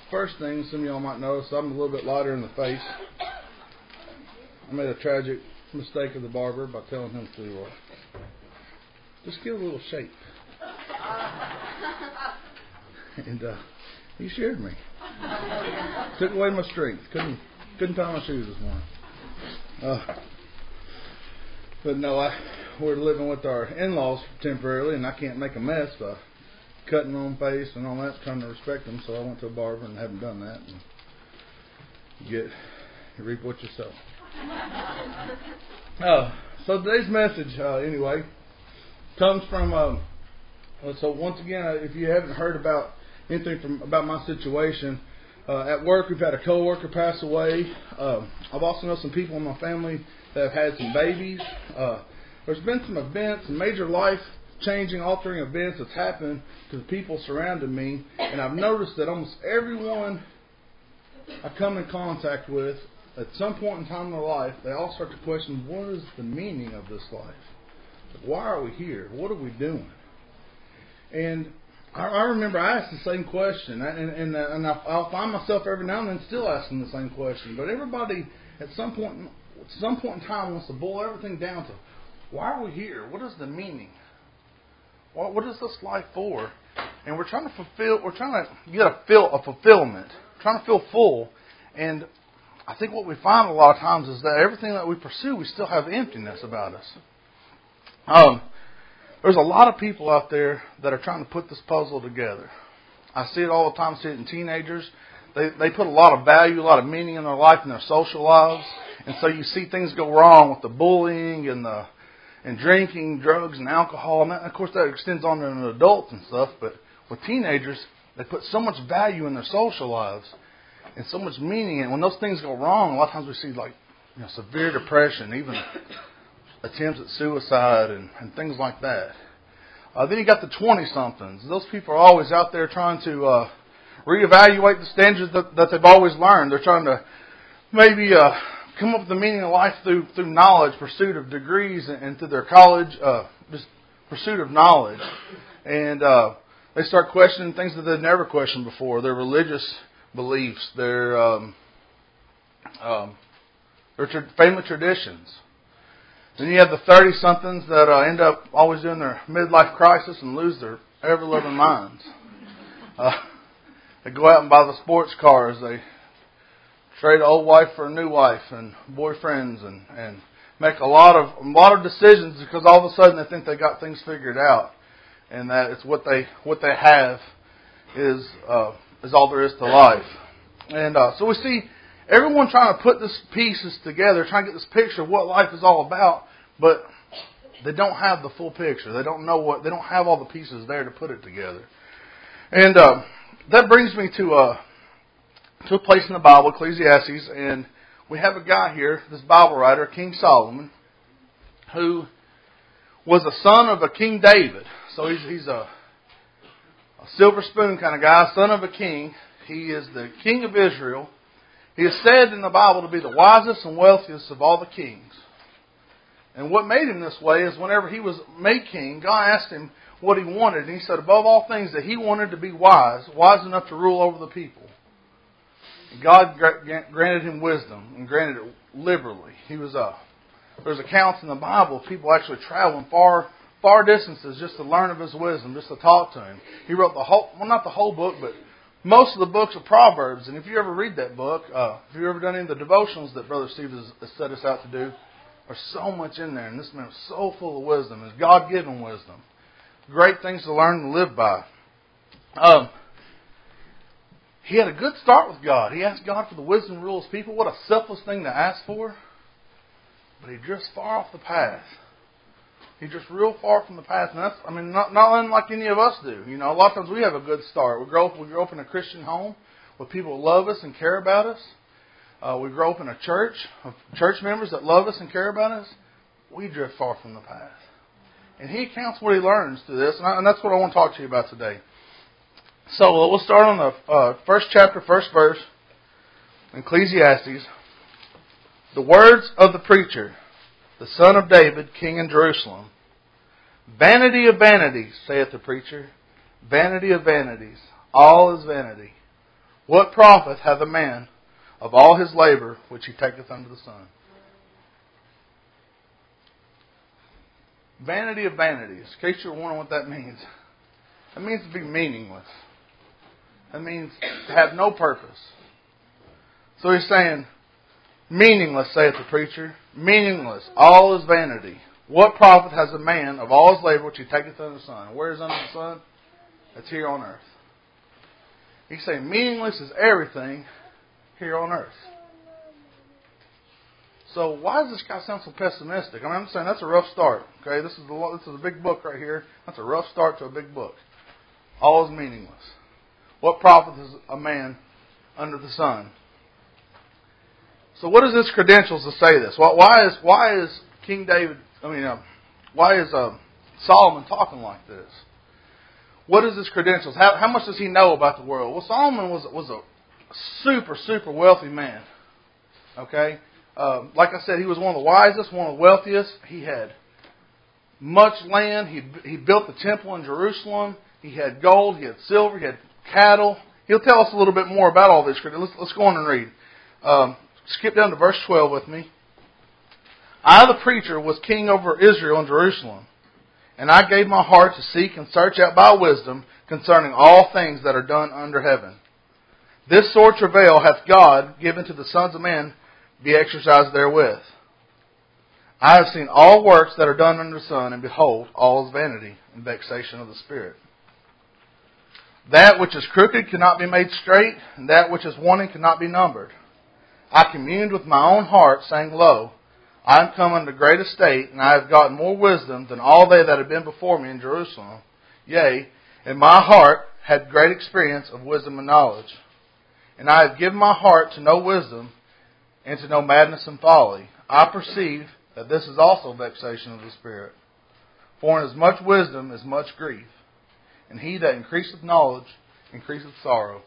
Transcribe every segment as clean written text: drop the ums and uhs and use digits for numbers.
First thing some of y'all might notice, I'm a little bit lighter in the face. I made a tragic mistake of the barber by telling him to just give a little shape. And he scared me. Took away my strength. Couldn't tie my shoes this morning. But no, we're living with our in-laws temporarily, and I can't make a mess by cutting my own face and all that, trying to respect them. So I went to a barber and haven't done that. And you reap what you sow. So today's message, anyway, comes from. So once again, if you haven't heard about anything about my situation, at work we've had a coworker pass away. I've also known some people in my family that have had some babies. There's been some events, some major life-changing, altering events that's happened to the people surrounding me, and I've noticed that almost everyone I come in contact with, at some point in time in their life, they all start to question, what is the meaning of this life? Why are we here? What are we doing? And I remember I asked the same question, and I'll find myself every now and then still asking the same question. But everybody, at some point in time, wants to boil everything down to, why are we here? What is the meaning? What is this life for? And we're trying to get a fulfillment, trying to feel full. And I think what we find a lot of times is that everything that we pursue, we still have emptiness about us. There's a lot of people out there that are trying to put this puzzle together. I see it all the time. I see it in teenagers. They put a lot of value, a lot of meaning in their life and their social lives. And so you see things go wrong with the bullying and drinking, drugs, and alcohol. And that, of course, that extends on to adults and stuff. But with teenagers, they put so much value in their social lives and so much meaning. And when those things go wrong, a lot of times we see severe depression, even attempts at suicide and things like that. Then you got the 20-somethings. Those people are always out there trying to reevaluate the standards that they've always learned. They're trying to maybe come up with the meaning of life through knowledge, pursuit of degrees, and through their college, just pursuit of knowledge. And they start questioning things that they've never questioned before, their religious beliefs, their family traditions. Then you have the 30-somethings that end up always doing their midlife crisis and lose their ever-loving minds. They go out and buy the sports cars. They trade an old wife for a new wife and boyfriends and make a lot of decisions because all of a sudden they think they got things figured out and that it's what they have is all there is to life. And so we see everyone trying to put these pieces together, trying to get this picture of what life is all about, but they don't have the full picture. They don't have all the pieces there to put it together. And that brings me to a place in the Bible, Ecclesiastes, and we have a guy here, this Bible writer, King Solomon, who was a son of a King David. So he's a silver spoon kind of guy, son of a king. He is the king of Israel. He is said in the Bible to be the wisest and wealthiest of all the kings. And what made him this way is whenever he was made king, God asked him what he wanted. And he said above all things that he wanted to be wise enough to rule over the people. And God granted him wisdom and granted it liberally. There's accounts in the Bible of people actually traveling far distances just to learn of his wisdom, just to talk to him. He wrote not the whole book, but most of the books of Proverbs. And if you ever read that book, if you've ever done any of the devotionals that Brother Steve has set us out to do, there's so much in there. And this man was so full of wisdom. It's God-given wisdom. Great things to learn and live by. He had a good start with God. He asked God for the wisdom to rule his people. What a selfless thing to ask for. But he drifts far off the path. He drifts real far from the path. And that's, not unlike any of us do. A lot of times we have a good start. We grow up in a Christian home with people who love us and care about us. We grow up in a church of church members that love us and care about us. We drift far from the path. And he accounts what he learns through this. And that's what I want to talk to you about today. So we'll start on the first chapter, first verse, Ecclesiastes. The words of the preacher, the son of David, king in Jerusalem. Vanity of vanities, saith the preacher. Vanity of vanities. All is vanity. What profit hath a man of all his labor which he taketh under the sun? Vanity of vanities. In case you're wondering what that means. It means to be meaningless. It means to have no purpose. So he's saying, meaningless, saith the preacher. Meaningless. All is vanity. What profit has a man of all his labor which he taketh under the sun? Where is under the sun? It's here on earth. He's saying meaningless is everything here on earth. So why does this guy sound so pessimistic? I mean, I'm saying that's a rough start. Okay, this is a big book right here. That's a rough start to a big book. All is meaningless. What profit is a man under the sun? So what is his credentials to say this? Why is King David? Why is Solomon talking like this? What is his credentials? How much does he know about the world? Well, Solomon was a super wealthy man. Okay, like I said, he was one of the wisest, one of the wealthiest. He had much land. He built the temple in Jerusalem. He had gold. He had silver. He had cattle. He'll tell us a little bit more about all this. Let's go on and read. Skip down to verse 12 with me. I, the preacher, was king over Israel and Jerusalem. And I gave my heart to seek and search out by wisdom concerning all things that are done under heaven. This sore travail hath God given to the sons of men be exercised therewith. I have seen all works that are done under the sun, and behold, all is vanity and vexation of the spirit. That which is crooked cannot be made straight, and that which is wanting cannot be numbered. I communed with my own heart, saying, Lo, I am come unto great estate, and I have gotten more wisdom than all they that have been before me in Jerusalem. Yea, and my heart had great experience of wisdom and knowledge. And I have given my heart to know wisdom, and to know madness and folly. I perceive that this is also vexation of the spirit. For in as much wisdom is much grief, and he that increaseth knowledge increaseth sorrow.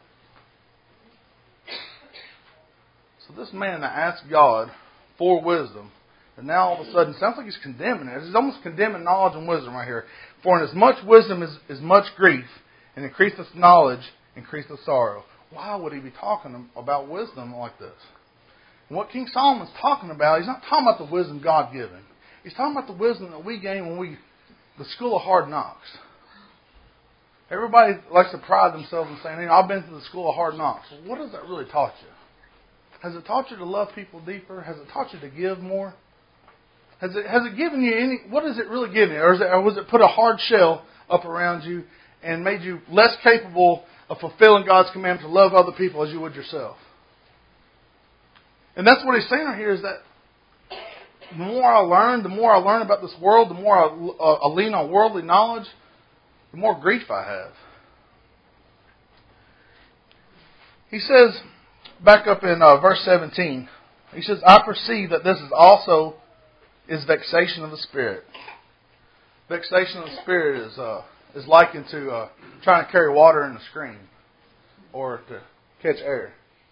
So this man that asked God for wisdom, and now all of a sudden, it sounds like he's condemning it. He's almost condemning knowledge and wisdom right here. For in as much wisdom is much grief, and increaseth knowledge, increaseth sorrow. Why would he be talking about wisdom like this? And what King Solomon's talking about, he's not talking about the wisdom God given. He's talking about the wisdom that we gain when the school of hard knocks. Everybody likes to pride themselves in saying, I've been to the school of hard knocks. Well, what has that really taught you? Has it taught you to love people deeper? Has it taught you to give more? Has it given you any? What has it really given you? Or was it put a hard shell up around you and made you less capable of fulfilling God's command to love other people as you would yourself? And that's what he's saying right here is that the more I learn about this world, the more I lean on worldly knowledge, the more grief I have. He says, back up in verse 17, he says, I perceive that this is also vexation of the spirit. Vexation of the spirit is likened to trying to carry water in a stream or to catch air.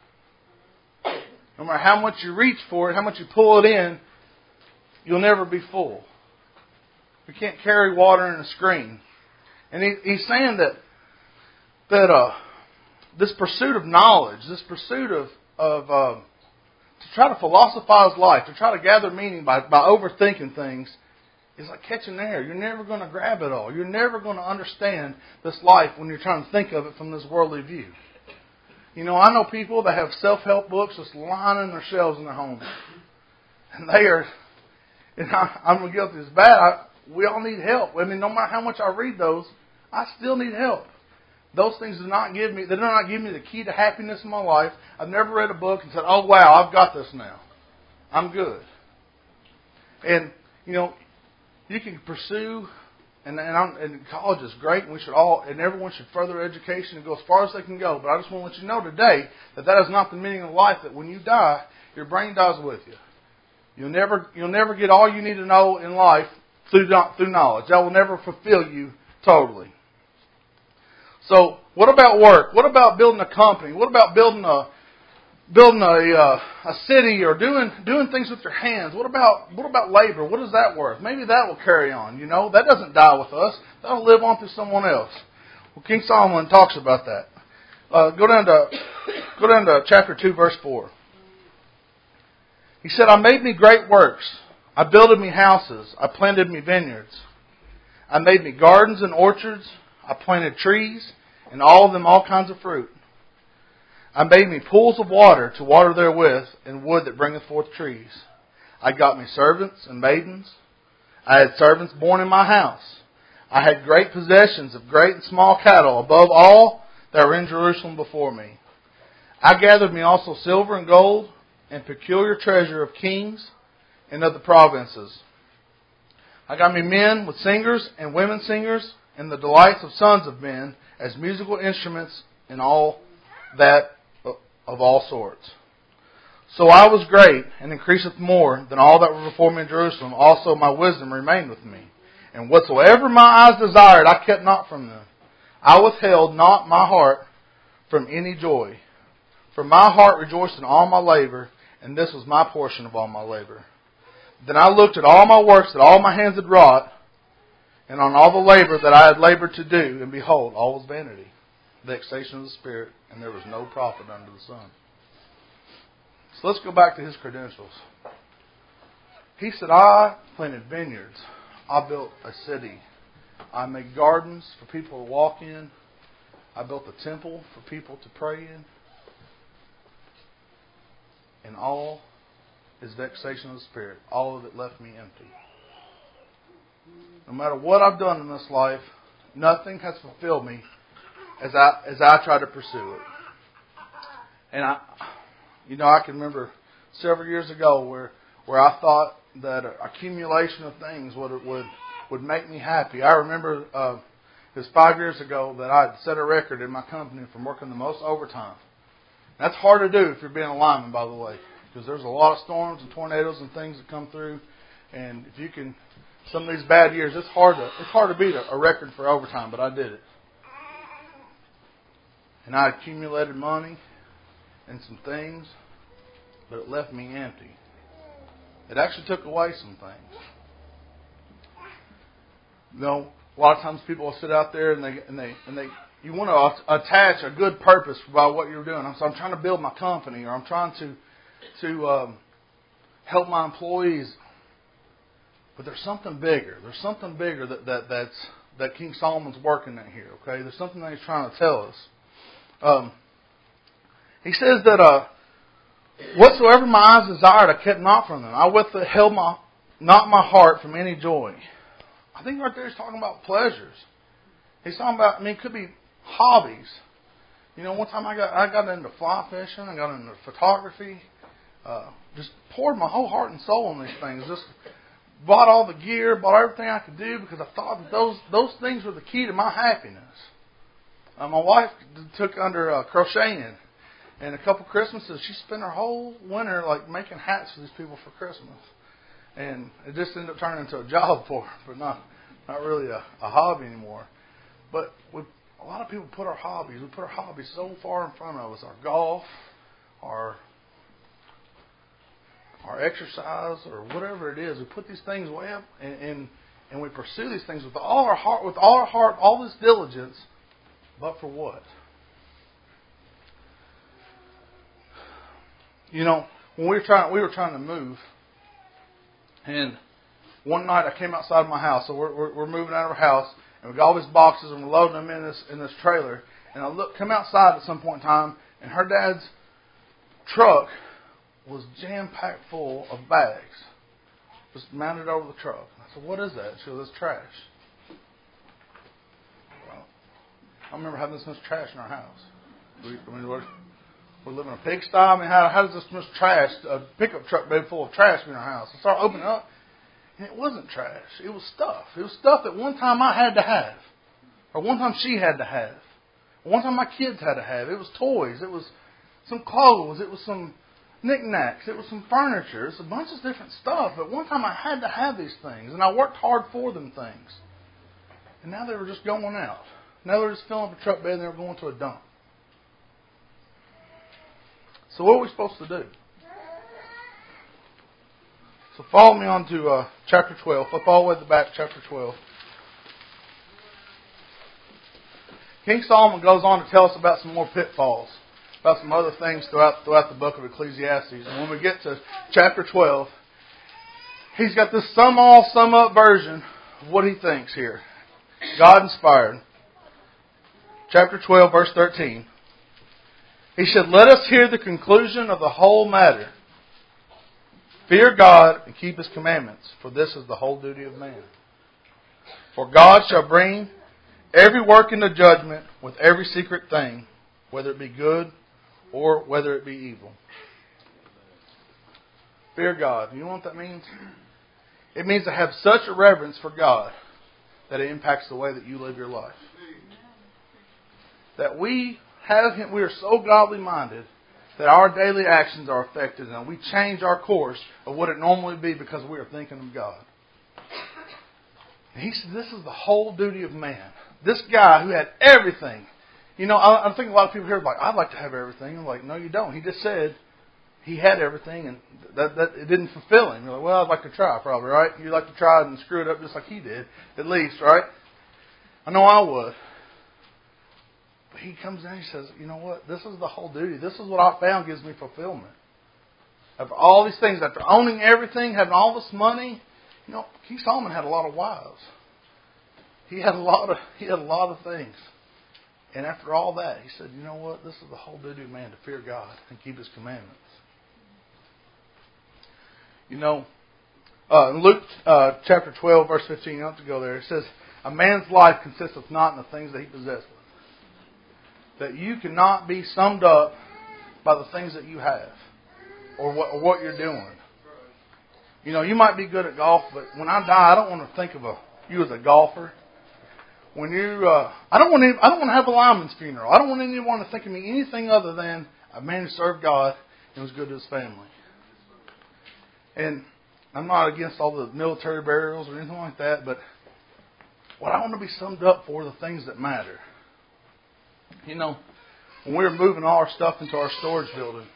No matter how much you reach for it, how much you pull it in, you'll never be full. You can't carry water in a stream. And he's saying that this pursuit of knowledge, this pursuit of to try to philosophize life, to try to gather meaning by overthinking things, is like catching air. You're never going to grab it all. You're never going to understand this life when you're trying to think of it from this worldly view. You know, I know people that have self-help books just lining their shelves in their homes. And they are, and I'm guilty as bad. We all need help. I mean, no matter how much I read those, I still need help. Those things do not give me the key to happiness in my life. I've never read a book and said, oh, wow, I've got this now. I'm good. And, you know, you can pursue, and college is great, and everyone should further their education and go as far as they can go. But I just want to let you know today that is not the meaning of life, that when you die, your brain dies with you. You'll never get all you need to know in life through knowledge. That will never fulfill you totally. So, what about work? What about building a company? What about building a city or doing things with your hands? What about labor? What is that worth? Maybe that will carry on. You know, that doesn't die with us. That'll live on through someone else. Well, King Solomon talks about that. Go down to Go down to chapter 2, verse 4. He said, I made me great works. I builded me houses. I planted me vineyards. I made me gardens and orchards. I planted trees, and all of them all kinds of fruit. I made me pools of water to water therewith, and wood that bringeth forth trees. I got me servants and maidens. I had servants born in my house. I had great possessions of great and small cattle, above all that were in Jerusalem before me. I gathered me also silver and gold, and peculiar treasure of kings and of the provinces. I got me men with singers and women singers, and the delights of sons of men, as musical instruments, and all that of all sorts. So I was great, and increaseth more than all that were before me in Jerusalem. Also my wisdom remained with me. And whatsoever my eyes desired, I kept not from them. I withheld not my heart from any joy. For my heart rejoiced in all my labor, and this was my portion of all my labor. Then I looked at all my works that all my hands had wrought, and on all the labor that I had labored to do, and behold, all was vanity, vexation of the spirit, and there was no profit under the sun. So let's go back to his credentials. He said, I planted vineyards. I built a city. I made gardens for people to walk in. I built a temple for people to pray in. And all is vexation of the spirit. All of it left me empty. No matter what I've done in this life, nothing has fulfilled me as I try to pursue it. And I can remember several years ago where I thought that accumulation of things would make me happy. I remember it was 5 years ago that I had set a record in my company from working the most overtime. That's hard to do if you're being a lineman, by the way, because there's a lot of storms and tornadoes and things that come through. And if you can, some of these bad years, it's hard to beat a record for overtime, but I did it. And I accumulated money and some things, but it left me empty. It actually took away some things. You know, a lot of times people will sit out there and they you want to attach a good purpose by what you're doing. So I'm trying to build my company, or I'm trying to help my employees. But there's something bigger. There's something bigger that King Solomon's working at here. Okay, there's something that he's trying to tell us. He says that whatsoever my eyes desired, I kept not from them. I withheld not my heart from any joy. I think right there he's talking about pleasures. He's talking about, it could be hobbies. You know, one time I got into fly fishing, I got into photography, just poured my whole heart and soul on these things. Just bought all the gear, bought everything I could do because I thought that those things were the key to my happiness. My wife took under crocheting, and a couple Christmases she spent her whole winter like making hats for these people for Christmas, and it just ended up turning into a job for her, but not really a hobby anymore. But a lot of people put our hobbies so far in front of us. Our golf, our exercise, or whatever it is. We put these things way up and we pursue these things with all our heart, all this diligence. But for what? You know, when we were trying to move, and one night I came outside of my house. So we're moving out of our house, and we got all these boxes, and we're loading them in this trailer. And I come outside at some point in time, and her dad's truck was jam-packed full of bags, just mounted over the truck. And I said, "What is that?" She goes, "It's trash." Well, I don't remember having this much trash in our house. We're living in a pigsty. I mean, how does this much trash, a pickup truck bed full of trash, be in our house? I started opening it up, and it wasn't trash. It was stuff. It was stuff that one time I had to have, or one time she had to have, or one time my kids had to have. It was toys. It was some clothes. It was some knickknacks. It was some furniture. It's a bunch of different stuff. But one time I had to have these things, and I worked hard for them things. And now they were just going out. Now they're just filling up a truck bed and they were going to a dump. So what are we supposed to do? So follow me on to chapter 12. Flip all the way to the back, chapter 12. King Solomon goes on to tell us about some more pitfalls. about some other things throughout the book of Ecclesiastes. And when we get to chapter 12, he's got this sum up version of what he thinks here. God inspired. Chapter 12, verse 13. He said, "Let us hear the conclusion of the whole matter. Fear God and keep His commandments, for this is the whole duty of man. For God shall bring every work into judgment with every secret thing, whether it be good or whether it be evil." Fear God. You know what that means? It means to have such a reverence for God that it impacts the way that you live your life. That we are so godly minded that our daily actions are affected and we change our course of what it normally would be because we are thinking of God. And he said this is the whole duty of man. This guy who had everything. You know, I'm thinking a lot of people here are like, I'd like to have everything. I'm like, no, you don't. He just said he had everything and that it didn't fulfill him. You're like, well, I'd like to try probably, right? You'd like to try and screw it up just like he did, at least, right? I know I would. But he comes in and he says, you know what? This is the whole duty. This is what I found gives me fulfillment. After all these things, after owning everything, having all this money, you know, King Solomon had a lot of wives. He had a lot of things. And after all that, he said, you know what? This is the whole duty of man, to fear God and keep His commandments. You know, in Luke chapter 12, verse 15, you don't have to go there. It says, a man's life consisteth not in the things that he possesseth. That you cannot be summed up by the things that you have or what you're doing. You know, you might be good at golf, but when I die, I don't want to think of you as a golfer. When you, I don't want to have a lineman's funeral. I don't want anyone to think of me anything other than a man who served God and was good to his family. And I'm not against all the military burials or anything like that, but what I want to be summed up for are the things that matter. You know, when we were moving all our stuff into our storage building,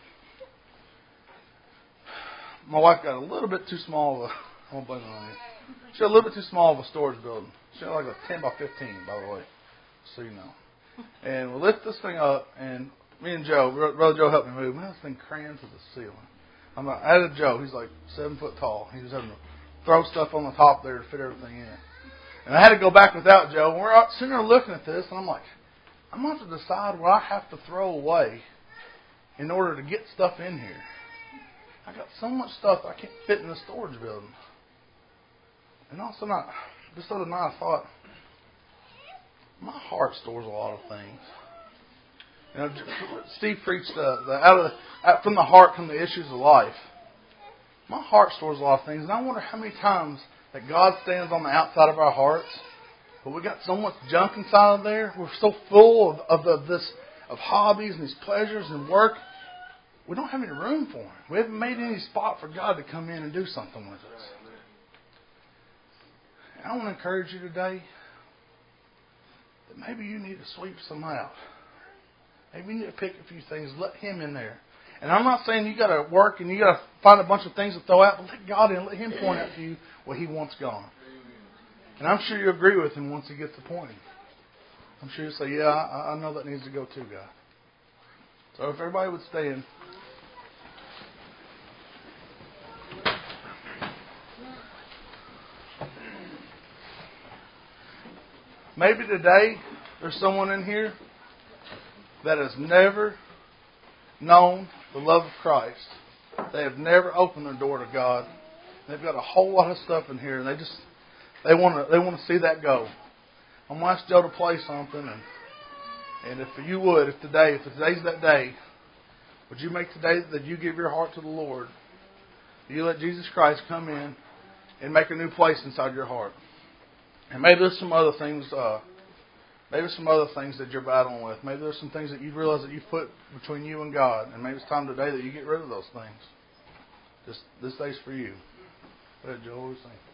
my wife got a little bit too small of I won't blame it on you. She got a little bit too small of a storage building. She had like a 10 by 15, by the way, so you know. And we lift this thing up, and me and Joe, Brother Joe helped me move. Man, this thing crammed to the ceiling. I had Joe, he's like 7 foot tall. He was having to throw stuff on the top there to fit everything in. And I had to go back without Joe. And we're out sitting there looking at this, and I'm like, I'm going to have to decide what I have to throw away in order to get stuff in here. I got so much stuff I can't fit in the storage building. And also, this other night I thought, my heart stores a lot of things. You know, Steve preached from the heart come the issues of life. My heart stores a lot of things, and I wonder how many times that God stands on the outside of our hearts, but we got so much junk inside of there. We're so full of hobbies and these pleasures and work. We don't have any room for Him. We haven't made any spot for God to come in and do something with us. And I want to encourage you today that maybe you need to sweep some out. Maybe you need to pick a few things, let Him in there. And I'm not saying you got to work and you got to find a bunch of things to throw out, but let God in, let Him point out to you what He wants gone. And I'm sure you agree with Him once He gets to pointing. I'm sure you'll say, yeah, I know that needs to go too, God. So if everybody would stand. Maybe today there's someone in here that has never known the love of Christ. They have never opened their door to God. They've got a whole lot of stuff in here, and they want to see that go. I'm going to ask Joe to play something, and if today's that day, would you make today that you give your heart to the Lord? You let Jesus Christ come in and make a new place inside your heart. And maybe there's some other things. Maybe some other things that you're battling with. Maybe there's some things that you realize that you've put between you and God. And maybe it's time today that you get rid of those things. This day's for you. Go ahead, Joel. What do you think?